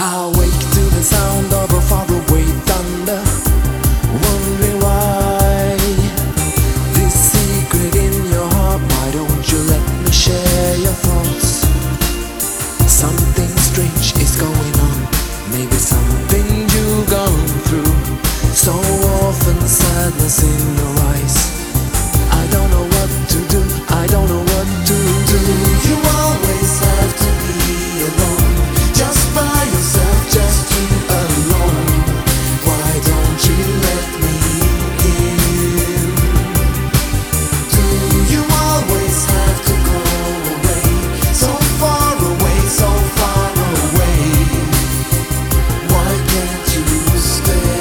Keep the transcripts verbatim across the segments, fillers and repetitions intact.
I wake to the sound of a faraway thunder, wondering why. This secret in your heart, why don't you let me share your thoughts? Something strange is going on, maybe something you've gone through. So often sadness in your eyes, I don't know what to do, I don't know what to do. You always have to be alone, just by yourself, just you alone. Why don't you let me in? Do you always have to go away, so far away, so far away? Why can't you stay?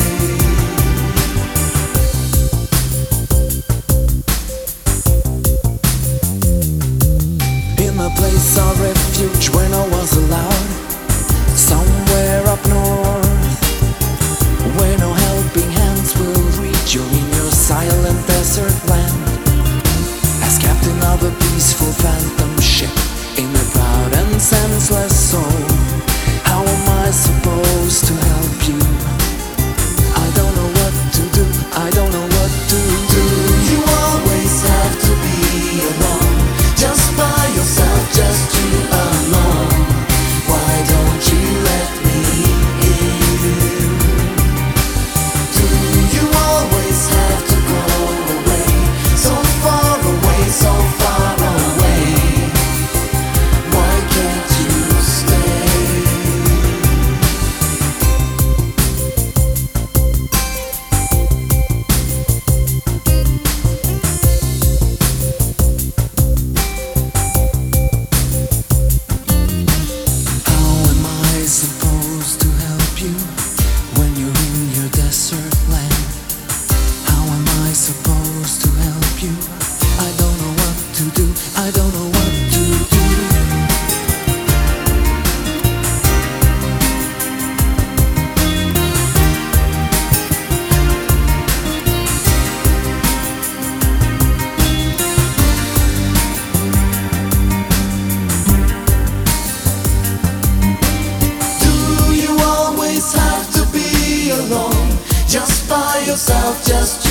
In a place of refuge where no one's allowed, somewhere up north, where no helping hands will reach you in your silent desert land. As captain of a peaceful phantom ship in a proud and senseless soul, how am I supposed to help you? I don't know what to do, I don't know what to do. You always have to be alone, just by yourself, just you alone. Why don't you let me in? Do you always have to go away, so far away, so far away? Why can't you stay? How am I supposed to help you when you're in your desert land? How am I supposed to help you? I don't know what to do, I don't know what to do. Do you always have to be alone, just by yourself, just